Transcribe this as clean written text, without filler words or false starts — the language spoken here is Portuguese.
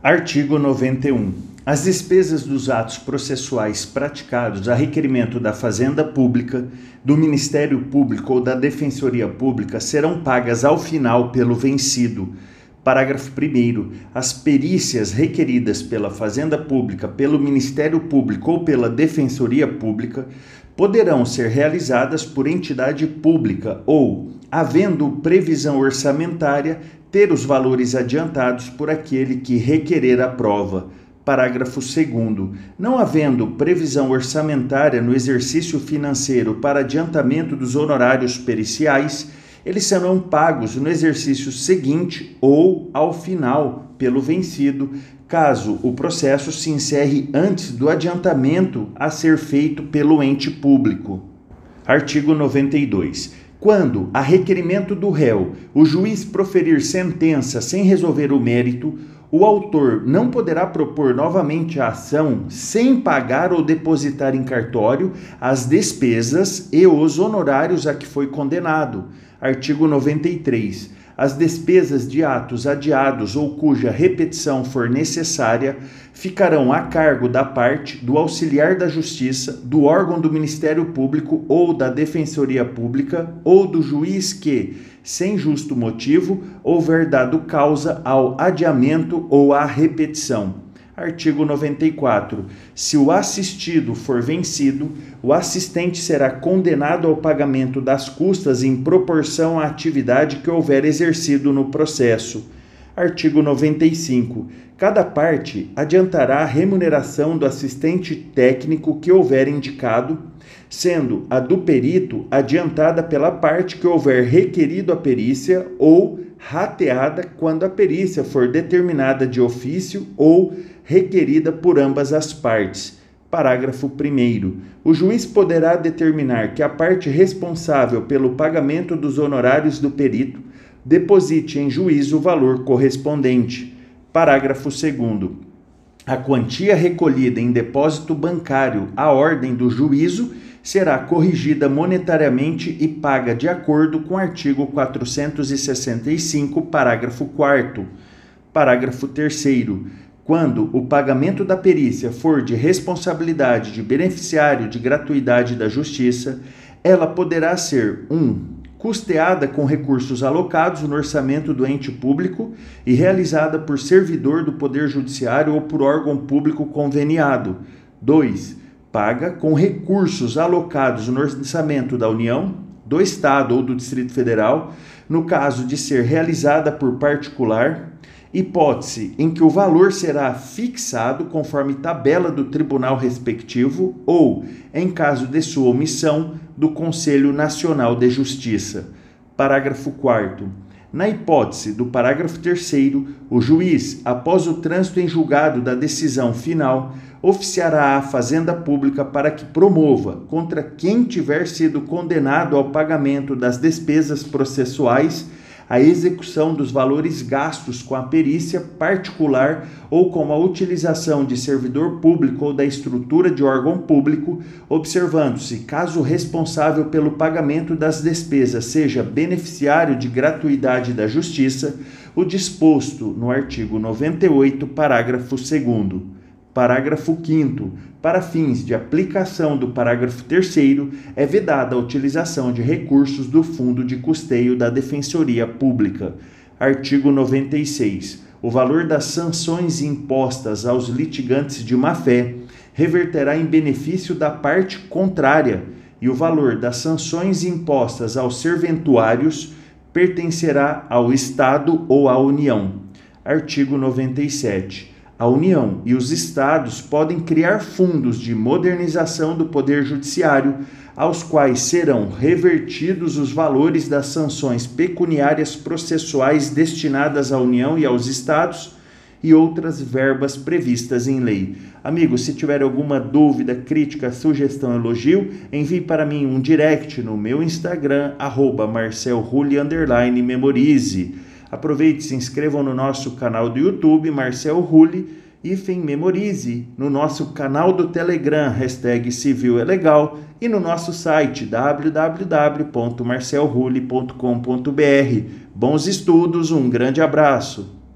Artigo 91. As despesas dos atos processuais praticados a requerimento da Fazenda Pública, do Ministério Público ou da Defensoria Pública serão pagas ao final pelo vencido. Parágrafo 1º. As perícias requeridas pela Fazenda Pública, pelo Ministério Público ou pela Defensoria Pública poderão ser realizadas por entidade pública ou, havendo previsão orçamentária, ter os valores adiantados por aquele que requerer a prova. Parágrafo 2º. Não havendo previsão orçamentária no exercício financeiro para adiantamento dos honorários periciais, eles serão pagos no exercício seguinte ou ao final pelo vencido, caso o processo se encerre antes do adiantamento a ser feito pelo ente público. Artigo 92. Quando, a requerimento do réu, o juiz proferir sentença sem resolver o mérito, o autor não poderá propor novamente a ação sem pagar ou depositar em cartório as despesas e os honorários a que foi condenado. Artigo 93. As despesas de atos adiados ou cuja repetição for necessária ficarão a cargo da parte, do auxiliar da Justiça, do órgão do Ministério Público ou da Defensoria Pública ou do juiz que, sem justo motivo, houver dado causa ao adiamento ou à repetição. Artigo 94. Se o assistido for vencido, o assistente será condenado ao pagamento das custas em proporção à atividade que houver exercido no processo. Artigo 95. Cada parte adiantará a remuneração do assistente técnico que houver indicado, sendo a do perito adiantada pela parte que houver requerido a perícia ou rateada quando a perícia for determinada de ofício ou requerida por ambas as partes. Parágrafo 1º. O juiz poderá determinar que a parte responsável pelo pagamento dos honorários do perito deposite em juízo o valor correspondente. Parágrafo 2º. A quantia recolhida em depósito bancário à ordem do juízo será corrigida monetariamente e paga de acordo com o artigo 465, parágrafo 4º. Parágrafo 3º. Quando o pagamento da perícia for de responsabilidade de beneficiário de gratuidade da Justiça, ela poderá ser 1. Custeada com recursos alocados no orçamento do ente público e realizada por servidor do Poder Judiciário ou por órgão público conveniado. 2. Paga com recursos alocados no orçamento da União, do Estado ou do Distrito Federal, no caso de ser realizada por particular, hipótese em que o valor será fixado conforme tabela do tribunal respectivo ou, em caso de sua omissão, do Conselho Nacional de Justiça. Parágrafo 4º. Na hipótese do parágrafo 3º, o juiz, após o trânsito em julgado da decisão final, oficiará à Fazenda Pública para que promova, contra quem tiver sido condenado ao pagamento das despesas processuais, a execução dos valores gastos com a perícia particular ou com a utilização de servidor público ou da estrutura de órgão público, observando-se, caso o responsável pelo pagamento das despesas seja beneficiário de gratuidade da Justiça, o disposto no artigo 98, parágrafo 2º. Parágrafo 5º. Para fins de aplicação do parágrafo 3º, é vedada a utilização de recursos do Fundo de Custeio da Defensoria Pública. Artigo 96. O valor das sanções impostas aos litigantes de má-fé reverterá em benefício da parte contrária e o valor das sanções impostas aos serventuários pertencerá ao Estado ou à União. Artigo 97. A União e os Estados podem criar fundos de modernização do Poder Judiciário, aos quais serão revertidos os valores das sanções pecuniárias processuais destinadas à União e aos Estados e outras verbas previstas em lei. Amigos, se tiver alguma dúvida, crítica, sugestão, elogio, envie para mim um direct no meu Instagram, @marcelrulli_memorize. Aproveite e se inscrevam no nosso canal do YouTube, Marcel Rulli, Memorize, no nosso canal do Telegram, #Civil é Legal, e no nosso site www.marcelrulli.com.br. Bons estudos, um grande abraço!